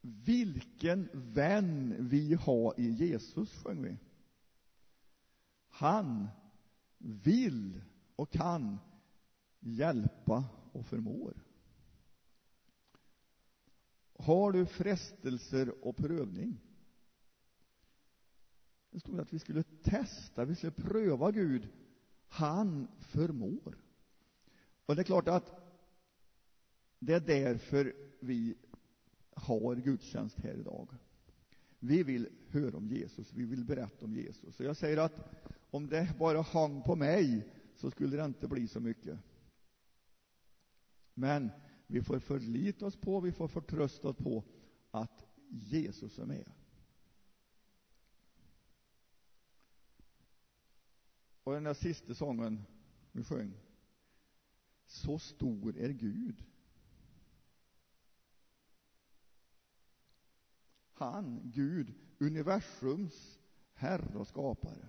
Vilken vän vi har i Jesus, sjöng vi. Han vill och kan hjälpa och förmår. Har du frestelser och prövning? Det stod att vi skulle testa, vi skulle pröva Gud. Han förmår. Och det är klart att det är därför vi har gudstjänst här idag. Vi vill höra om Jesus, vi vill berätta om Jesus. Så jag säger att om det bara hang på mig så skulle det inte bli så mycket. Men vi får förlita oss på, vi får förtrösta oss på att Jesus är med. Och den där sista sången vi sjöng. Så stor är Gud. Han, Gud, universums herre och skapare.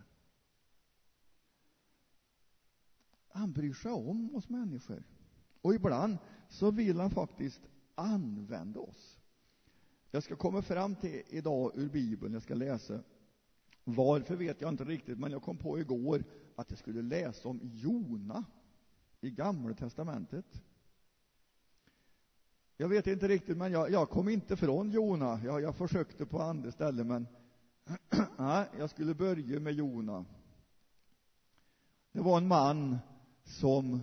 Han bryr sig om oss människor. Och ibland så vill han faktiskt använda oss. Jag ska komma fram till idag ur Bibeln, jag ska läsa. Varför vet jag inte riktigt, men jag kom på igår att jag skulle läsa om Jona i Gamla testamentet. Jag vet inte riktigt, men jag kom inte från Jona. Jag försökte på andra ställen, men nej, jag skulle börja med Jona. Det var en man som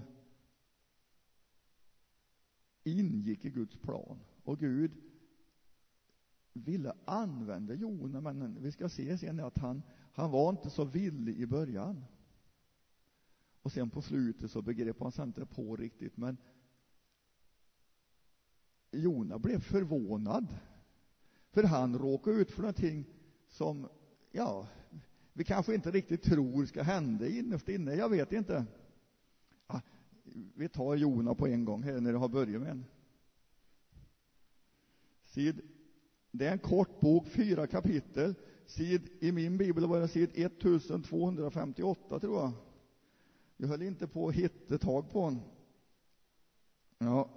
ingick i Guds plan. Och Gud ville använda Jona, men vi ska se sen att han var inte så villig i början. Och sen på slutet så begrep han sig inte på riktigt, men Jona blev förvånad. För han råkade ut för någonting som, vi kanske inte riktigt tror ska hända innerst inne. Jag vet inte. Vi tar Jona på en gång här när det har börjat med en. Det är en kort bok, 4 kapitel. I min bibel var det sid 1258, tror jag. Jag höll inte på att hitta tag på den. Ja.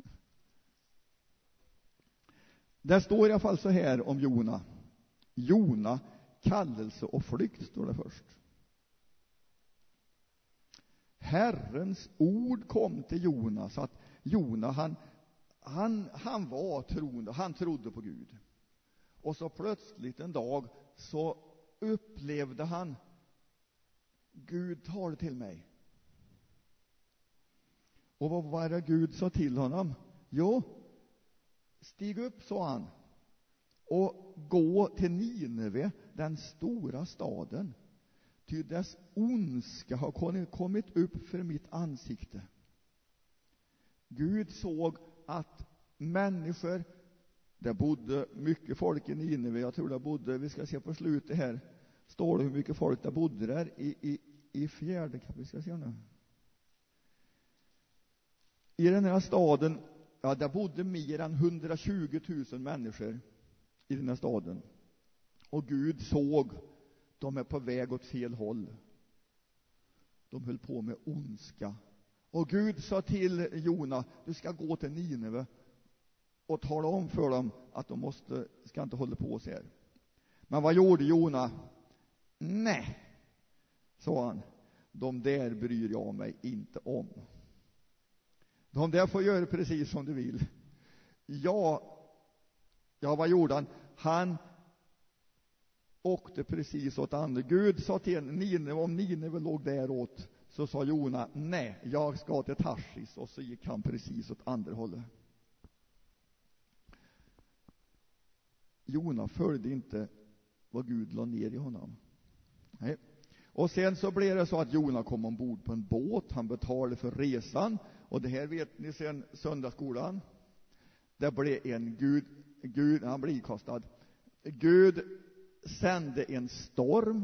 Det står i alla fall så här om Jona. Jona, kallelse och flykt, står det först. Herrens ord kom till Jona, så att Jona han var troende, han trodde på Gud. Och så plötsligt en dag så upplevde han Gud talade till mig. Och vad var det Gud sa till honom? Jo, stig upp, sa han, och gå till Nineve, den stora staden. Ty dess ondska har kommit upp för mitt ansikte. Gud såg att människor, det bodde mycket folk i Nineve. Jag tror det bodde, vi ska se på slutet här, står det hur mycket folk det bodde där i 4:e kapitlet. Ska se nu. I den här staden, där bodde mer än 120 000 människor i den här staden. Och Gud såg, de är på väg åt fel håll. De höll på med ondska. Och Gud sa till Jona, du ska gå till Nineve och tala om för dem att de ska inte hålla på så här. Men vad gjorde Jona? Nej, sa han, de där bryr jag mig inte om. De där får göra precis som du vill. Ja, vad gjorde han? Han åkte precis åt andra. Gud sa till Nineve, om Nineve låg däråt, så sa Jona, nej, jag ska till Tarsis. Och så gick han precis åt andra hållet. Jona följde inte vad Gud la ner i honom. Nej. Och sen så blev det så att Jona kom ombord på en båt. Han betalade för resan. Och det här vet ni sen söndagsskolan. Det blev Gud, han blev ikastad. Gud sände en storm.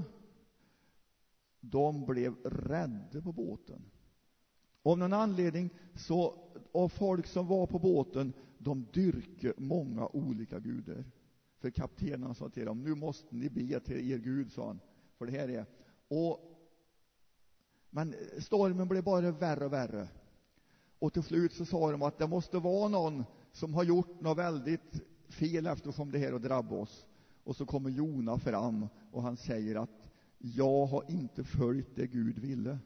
De blev rädda på båten. Av någon anledning så, av folk som var på båten, de dyrkade många olika gudar. För kaptenen sa till dem, nu måste ni be till er Gud, sa han. För det här är. Men stormen blev bara värre och värre. Och till slut så sa de att det måste vara någon som har gjort något väldigt fel eftersom det här har drabbat oss. Och så kommer Jona fram och han säger att jag har inte följt det Gud ville.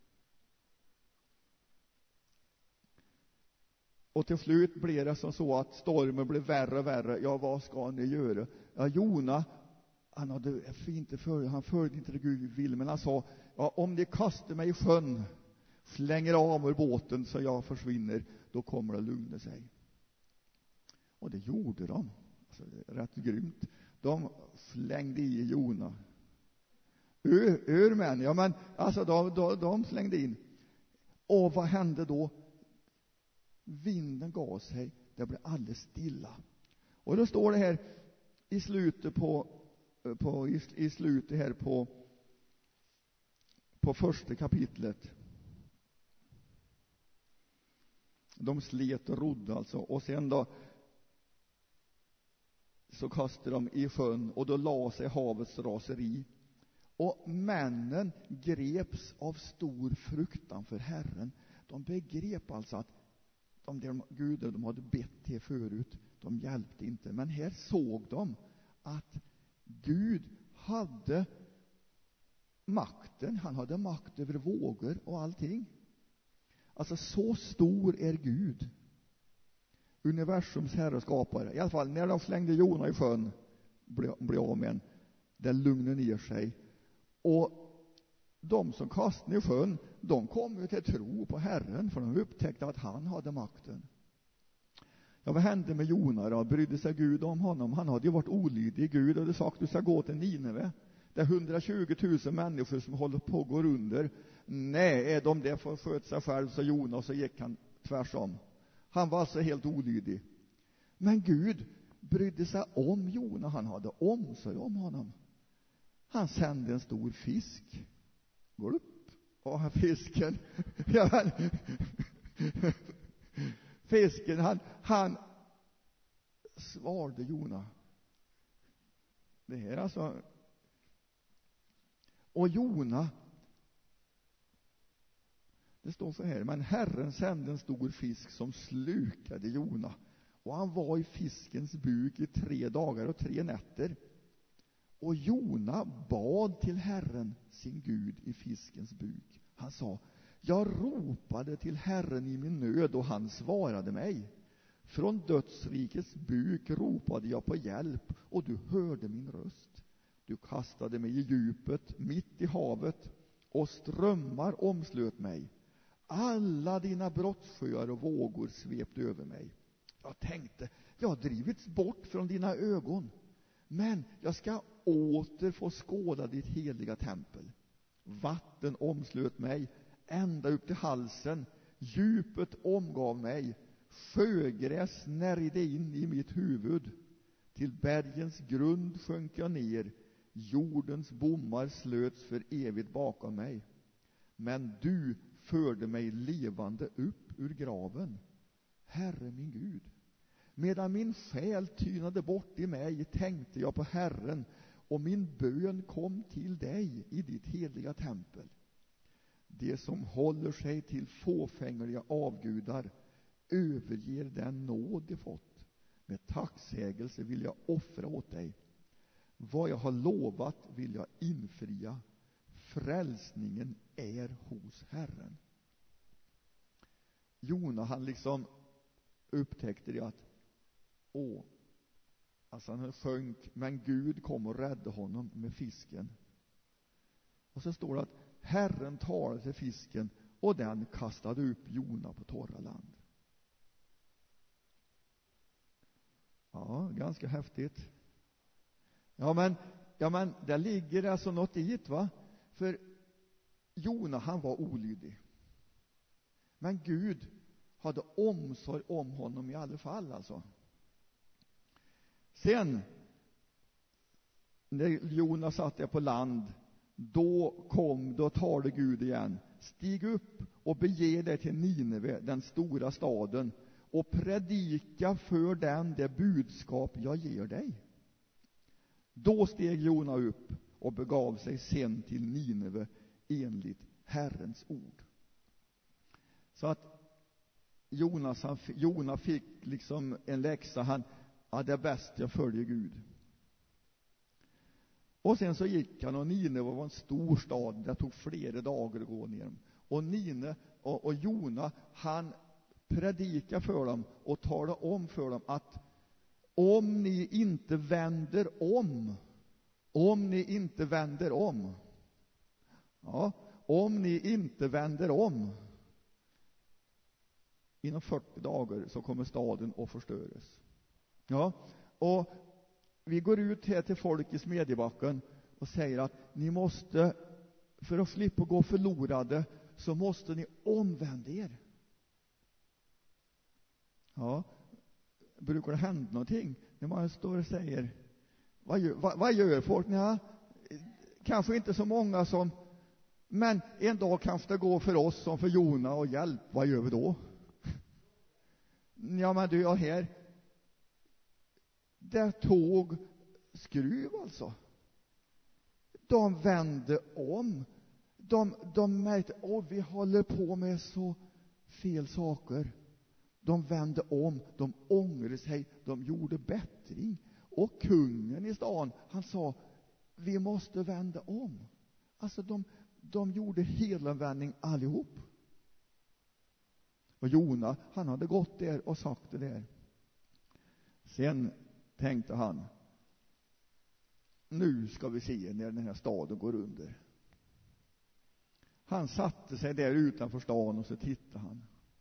Och till slut blev det som så att stormen blev värre och värre. Ja, vad ska ni göra? Ja, Jona, han följde inte det Gud ville, men han sa, ja, om ni kastar mig i sjön, slänger av ur båten så jag försvinner, då kommer det lugna sig. Och det gjorde de. Alltså, det är rätt grymt. De slängde i Jona. Urmän, ja, men alltså de slängde in. Och vad hände då? Vinden gav sig, det blev alldeles stilla. Och då står det här i slutet i slutet här på första kapitlet. De slet och rodde alltså, och sen då så kastade de i sjön, och då la sig havets raseri. Och männen greps av stor fruktan för Herren. De begrep alltså att de där gudar de hade bett till förut, de hjälpte inte. Men här såg de att Gud hade makten. Han hade makt över vågor och allting. Alltså, så stor är Gud, universums herre och skapare. I alla fall när de slängde Jona i sjön, blev av med en, det lugnade ner sig. Och de som kastade i sjön, de kom ju till tro på Herren, för de upptäckte att han hade makten. Ja, vad hände med Jona då? Brydde sig Gud om honom? Han hade ju varit olydig. Gud hade sagt, du ska gå till Nineve. Det är 120 000 människor som håller på att gå under. Nej, är de där för att sköta sig själv, så Jona, så gick han tvärsom. Han var alltså helt olydig. Men Gud brydde sig om Jona. Han hade omsorg om honom. Han sände en stor fisk. Går upp. Och fisken. Ja, fisken, han svarade Jona. Det här alltså. Och Jona, det står så här: men Herren sände en stor fisk som slukade Jona, och han var i fiskens buk i 3 dagar och 3 nätter. Och Jona bad till Herren sin Gud i fiskens buk. Han sa, jag ropade till Herren i min nöd, och han svarade mig. Från dödsrikets buk ropade jag på hjälp, och du hörde min röst. Du kastade mig i djupet, mitt i havet, och strömmar omslöt mig. Alla dina brottssjöar och vågor svepte över mig. Jag tänkte, jag har drivits bort från dina ögon, men jag ska åter få skåda ditt heliga tempel. Vatten omslöt mig ända upp till halsen, djupet omgav mig, sjögräs snärjde in i mitt huvud. Till bergens grund sjönk jag ner, jordens bommar slöts för evigt bakom mig. Men du förde mig levande upp ur graven, Herre min Gud. Medan min själ tynade bort i mig tänkte jag på Herren, och min bön kom till dig i ditt heliga tempel. Det som håller sig till fåfängliga avgudar överger den nåd de fått. Med tacksägelse vill jag offra åt dig. Vad jag har lovat vill jag infria. Frälsningen är hos Herren. Jona, han liksom upptäckte det att alltså han sjönk, men Gud kom och räddade honom med fisken. Och så står det att Herren talade till fisken, och den kastade upp Jona på torra land. Ja, ganska häftigt. Ja, men där ligger alltså något i det, va? För Jona, han var olydig. Men Gud hade omsorg om honom i alla fall, alltså. Sen när Jona satt där på land, då talade Gud igen. Stig upp och bege dig till Nineve, den stora staden, och predika för den det budskap jag ger dig. Då steg Jona upp och begav sig sen till Nineve enligt Herrens ord. Så att Jona fick liksom en läxa. ja, det är bäst jag följer Gud. Och sen så gick han, och Nineve var en stor stad. Det tog flera dagar att gå ner. Och Nineve och Jona, han predikade för dem och talade om för dem att om ni inte vänder om, om ni inte vänder om, inom 40 dagar så kommer staden att förstöras. Ja, och vi går ut här till folk i Smedjebacken och säger att ni måste, för att slippa gå förlorade, så måste ni omvända er. Ja, brukar det hända någonting när man står och säger, vad gör folk? Ja, kanske inte så många som, men en dag kanske det går för oss som för Jona och hjälp. Vad gör vi då? Ja, men du, jag här, det tåg skruv alltså. De vände om. De märkte, vi håller på med så fel saker. De vände om, de ångrade sig, de gjorde bättring. Och kungen i stan, han sa, vi måste vända om. Alltså de gjorde helomvändning allihop. Och Jona, han hade gått där och sagt det där. Sen tänkte han, nu ska vi se när den här staden går under. Han satte sig där utanför stan och så tittade han.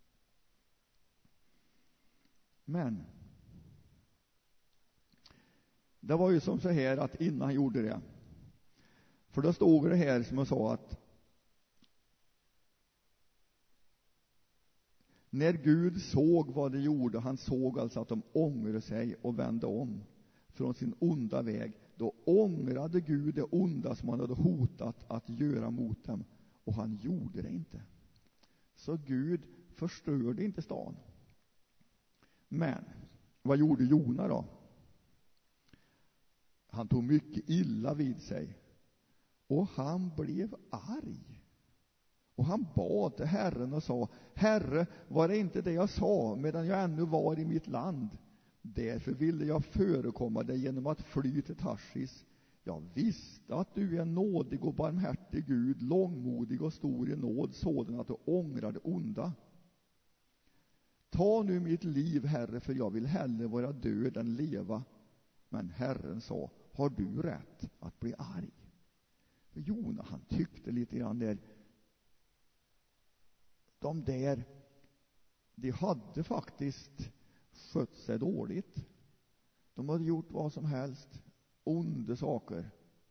Men det var ju som så här att innan han gjorde det, för då stod det här som jag sa, att när Gud såg vad de gjorde, han såg alltså att de ångrade sig och vände om från sin onda väg, då ångrade Gud det onda som han hade hotat att göra mot dem, och han gjorde det inte. Så Gud förstörde inte stan. Men vad gjorde Jona då? Han tog mycket illa vid sig, och han blev arg. Och han bad till Herren och sa, Herre, var det inte det jag sa medan jag ännu var i mitt land? Därför ville jag förekomma dig genom att fly till Tarsis. Jag visste att du är nådig och barmhärtig Gud, långmodig och stor i nåd, sådan att du ångrar det onda. Ta nu mitt liv, Herre, för jag vill hellre vara död än leva. Men Herren sa, har du rätt att bli arg? För Jona, han tyckte lite grann där, de hade faktiskt skött sig dåligt. De hade gjort vad som helst, onda saker.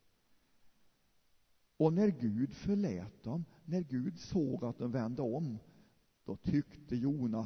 Och när Gud förlät dem, när Gud såg att de vände om, då tyckte Jona,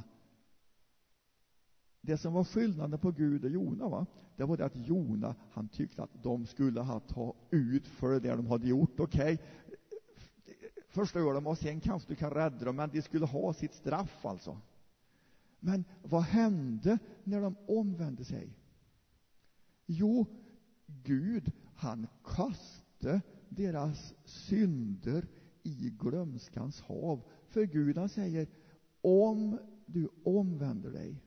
det som var skillnaden på Gud och Jona, det var det att Jona, han tyckte att de skulle ha tagit ut för det där de hade gjort. Okej, förstör dem och sen kanske du kan rädda dem, men de skulle ha sitt straff alltså. Men vad hände när de omvände sig? Jo, Gud, han kastade deras synder i glömskans hav. För Gud, han säger, om du omvänder dig,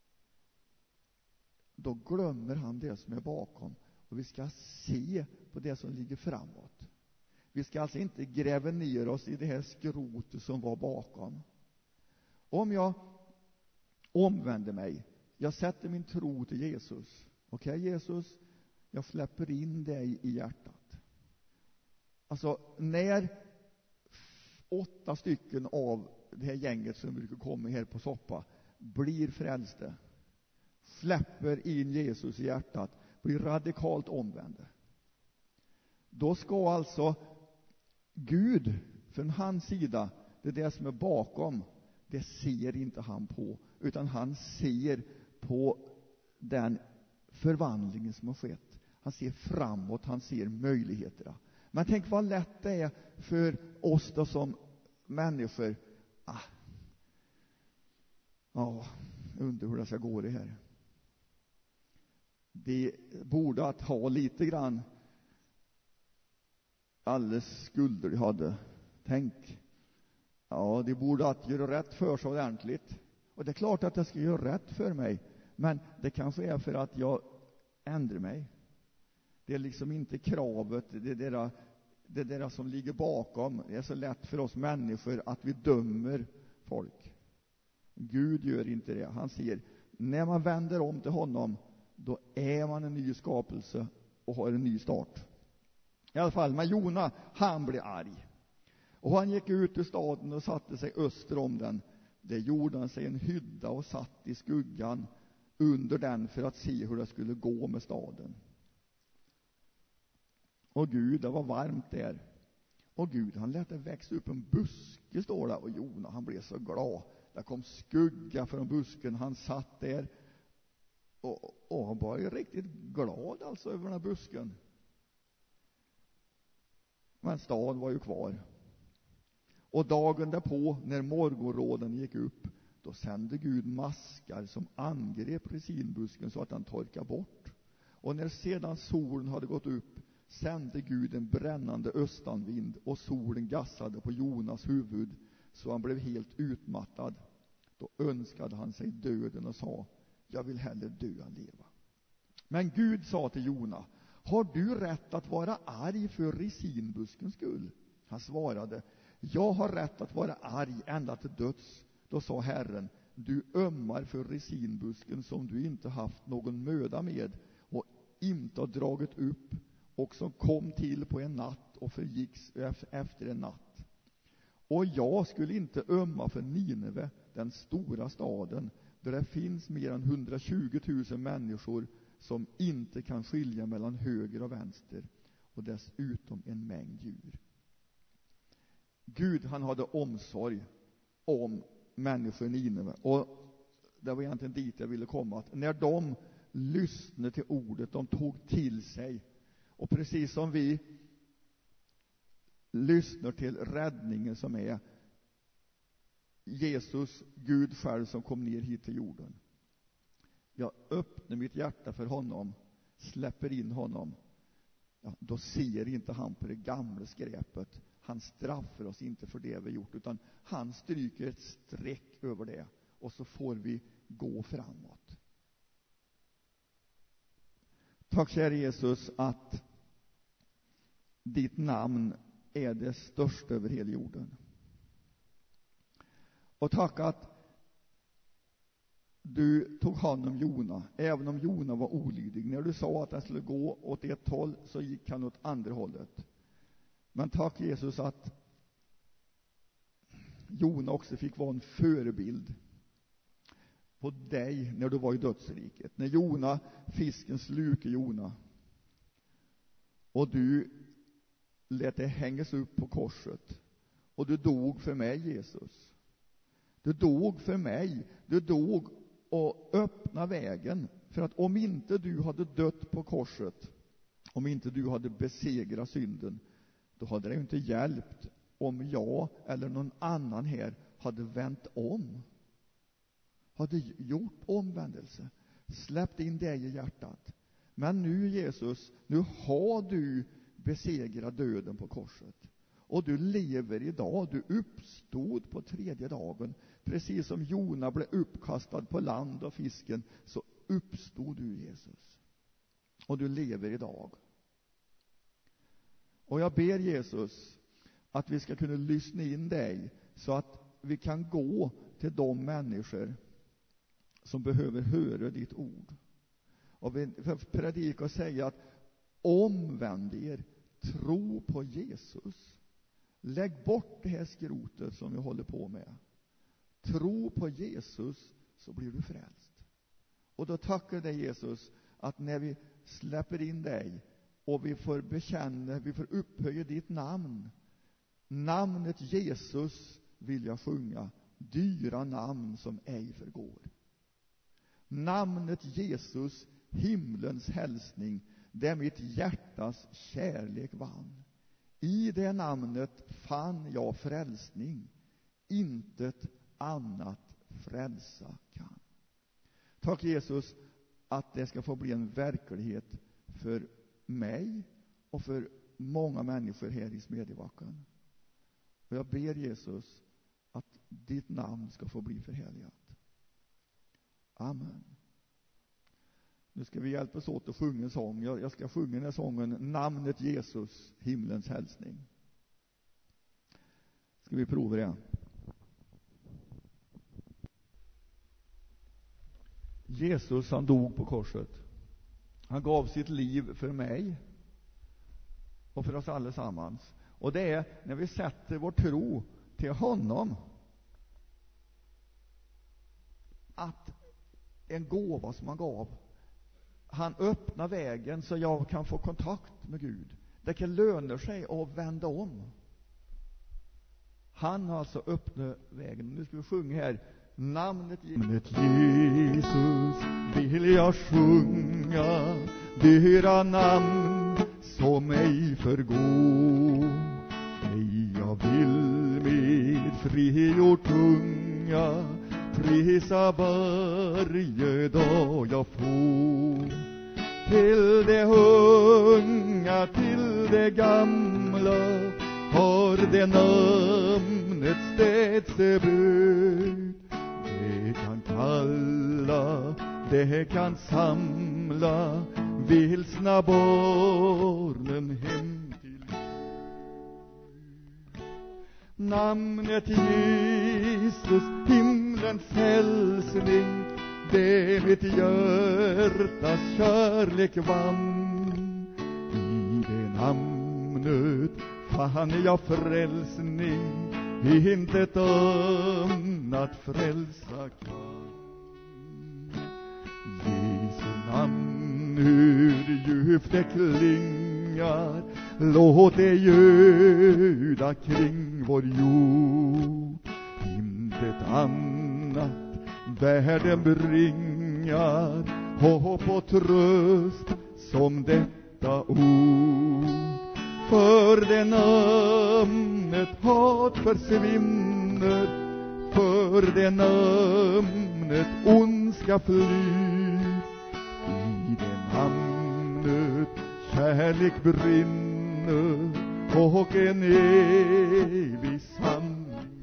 då glömmer han det som är bakom, och vi ska se på det som ligger framåt. Vi ska alltså inte gräva ner oss i det här skrotet som var bakom. Om jag omvänder mig, jag sätter min tro till Jesus. Okej, Jesus, jag släpper in dig i hjärtat. Alltså, när 8 stycken av det här gänget som brukar komma här på soppa blir frälste, släpper in Jesus i hjärtat, blir radikalt omvända, då ska alltså Gud från hans sida, det är det som är bakom, det ser inte han på, utan han ser på den förvandlingen som har skett. Han ser framåt, han ser möjligheterna. Men tänk vad lätt det är för oss då som människor. Undrar hur det ska gå det här. De borde att ha lite grann alla skulder de hade. Tänk. Ja, de borde att göra rätt för sig ordentligt. Och det är klart att jag ska göra rätt för mig. Men det kanske är för att jag ändrar mig. Det är liksom inte kravet, det där som ligger bakom. Det är så lätt för oss människor att vi dömer folk. Gud gör inte det. Han säger, när man vänder om till honom, då är man en ny skapelse och har en ny start. I alla fall, men Jona, han blev arg. Och han gick ut ur staden och satte sig öster om den. Där gjorde han sig en hydda och satt i skuggan under den för att se hur det skulle gå med staden. Och Gud, det var varmt där. Och Gud, han lät det växa upp en buske, står det. Och Jona, han blev så glad. Det kom skugga från busken. Han satt där. Och han var ju riktigt glad alltså över den här busken. Men staden var ju kvar. Och dagen därpå, när morgonråden gick upp, då sände Gud maskar som angrep resinbusken så att den torkade bort. Och när sedan solen hade gått upp, sände Gud en brännande östanvind, och solen gassade på Jonas huvud så han blev helt utmattad. Då önskade han sig döden och sa, jag vill hellre dö än leva. Men Gud sa till Jona, har du rätt att vara arg för resinbuskens skull? Han svarade, jag har rätt att vara arg ända till döds. Då sa Herren, du ömmar för resinbusken som du inte haft någon möda med och inte har dragit upp, och som kom till på en natt och förgicks efter en natt. Och jag skulle inte ömma för Nineve, den stora staden, där det finns mer än 120 000 människor som inte kan skilja mellan höger och vänster, och dessutom en mängd djur. Gud, han hade omsorg om människor i Nineve, och det var egentligen dit jag ville komma, att när de lyssnade till ordet, de tog till sig, och precis som vi lyssnar till räddningen som är Jesus, Gud själv som kom ner hit till jorden. Jag öppnar mitt hjärta för honom, släpper in honom. Ja, då ser inte han på det gamla skräpet. Han straffar oss inte för det vi gjort, utan han stryker ett streck över det, och så får vi gå framåt. Tack kära Jesus att ditt namn är det största över hela jorden. Och tack att du tog hand om Jona, även om Jona var olydig. När du sa att han skulle gå åt ett håll, så gick han åt andra hållet. Men tack Jesus att Jona också fick vara en förebild på dig när du var i dödsriket. När Jona, fisken slukade Jona, och du lät det hängas upp på korset, och du dog för mig, Jesus. Du dog för mig. Du dog och öppnade vägen, för att om inte du hade dött på korset, om inte du hade besegrat synden, då hade det inte hjälpt om jag eller någon annan här hade vänt om, hade gjort omvändelse, släppt in dig i hjärtat. Men nu, Jesus, nu har du besegrat döden på korset, och du lever idag. Du uppstod på tredje dagen, precis som Jona blev uppkastad på land av fisken, så uppstod du, Jesus, och du lever idag. Och jag ber Jesus att vi ska kunna lyssna in dig, så att vi kan gå till de människor som behöver höra ditt ord, och vi predikar och säga att omvänd er, tro på Jesus, lägg bort det här skrotet som vi håller på med, tro på Jesus, så blir du frälst. Och då tackar dig Jesus att när vi släpper in dig och vi får bekänna, vi får upphöja ditt namn, namnet Jesus vill jag sjunga, dyra namn som ej förgår. Namnet Jesus, himlens hälsning, där mitt hjärtas kärlek vann. I det namnet fann jag frälsning, intet annat frälsa kan. Tack Jesus att det ska få bli en verklighet för mig och för många människor här i Smedjebacken. Och jag ber Jesus att ditt namn ska få bli förhärligat. Amen. Nu ska vi hjälpas åt att sjunga en sång. Jag ska sjunga den här sången, namnet Jesus, himlens hälsning. Ska vi prova det? Jesus, han dog på korset. Han gav sitt liv för mig och för oss allesammans. Och det är när vi sätter vår tro till honom att en gåva som han gav, han öppnar vägen så jag kan få kontakt med Gud. Det kan löna sig att vända om. Han har alltså öppnat vägen. Nu ska vi sjunga här. Namnet Jesus vill jag sjunga, dyra namn som ej förgår. Nej, jag vill med frigjord tunga prisa varje dag jag får. Till det unga, till det gamla har det namnet städsebud. Det kan kalla, det kan samla vilsna barnen hem till Gud. Namnet Jesus, himlens hälsning, det mitt hjärtas kärlek vann. I det namnet fann jag frälsning, inte ett annat frälsa kan. Jesu namn, hur djupt det klingar, låt det ljuda kring vår jord. Inte ett annat världen bringar hopp och tröst som detta ord. För det namnet hat försvinner, för det namnet ondska flyr. I det namnet kärlek brinner och en evig sanning.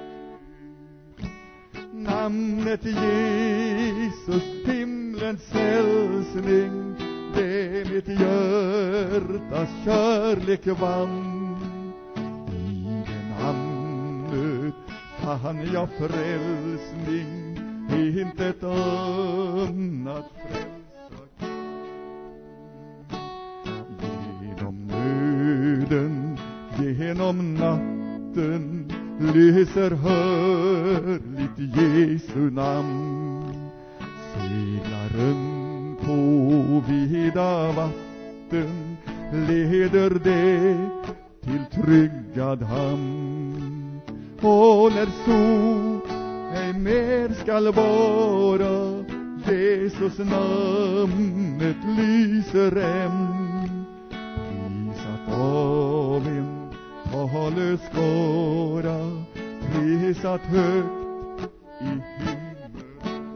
Namnet Jesus, himlens hälsning, det mitt hjärtas kärlek vann. I det namnet fann jag frälsning, inte ett annat frälsa kan. Genom nöden, genom natten lyser hörligt Jesu namn. Seglaren på vida vatten leder det till tryggad hamn. Och när sol ej mer skall vara, Jesus namnet lyser än. Prisat av en talös skara, prisat högt i himlen.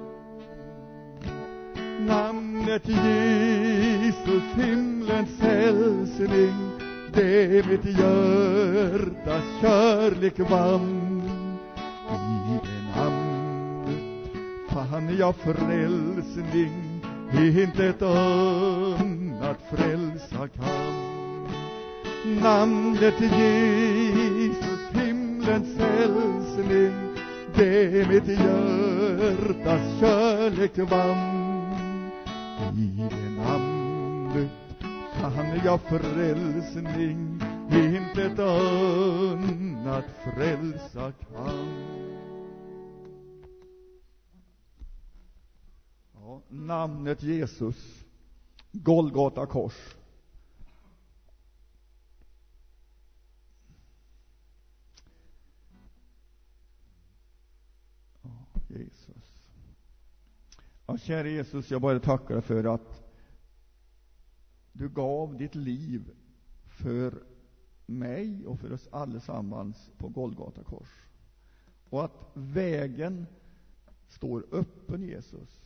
Namnet Jesus, himlens hälsning, det mitt hjärtas kärlek vann. I det namnet fann jag frälsning, inte ett annat frälsa kan. Namnet Jesus, himlens hälsning, det mitt hjärtas kärlek vann. I det namnet fann jag frälsning, inte ett annat frälsa kan. Ja, namnet Jesus, Golgata kors. Jesus. Ja, kära Jesus, jag bara tackar dig för att du gav ditt liv för mig och för oss allesammans på Golgata kors. Och att vägen står öppen, Jesus.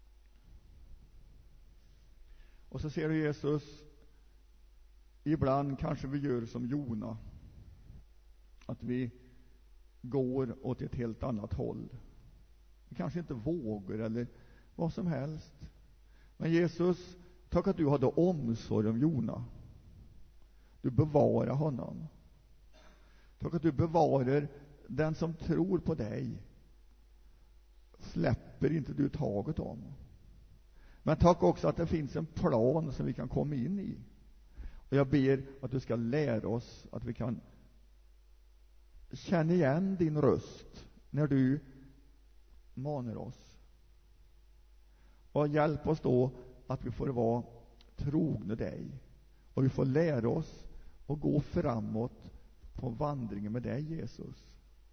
Och så ser du, Jesus, ibland kanske vi gör som Jona, att vi går åt ett helt annat håll. Vi kanske inte vågar eller vad som helst. Men Jesus, tack att du hade omsorg om Jona. Du bevarar honom. Tack att du bevarar den som tror på dig. Släpper inte du taget om. Men tack också att det finns en plan som vi kan komma in i. Och jag ber att du ska lära oss att vi kan känna igen din röst när du manar oss. Och hjälp oss då att vi får vara trogna dig. Och vi får lära oss att gå framåt på vandringen med dig, Jesus.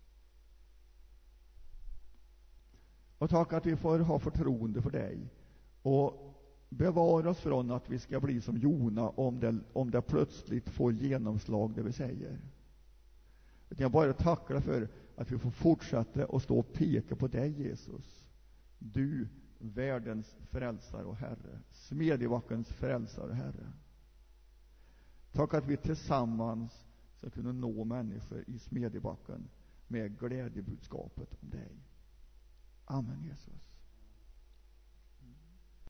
Och tack att vi får ha förtroende för dig. Och bevara oss från att vi ska bli som Jona om det plötsligt får genomslag det vi säger. Jag bara tackar dig för att vi får fortsätta att stå och peka på dig, Jesus. Du, världens frälsare och Herre. Smedjebackens frälsare och Herre. Tack att vi tillsammans ska kunna nå människor i Smedjebacken med glädjebudskapet om dig. Amen, Jesus.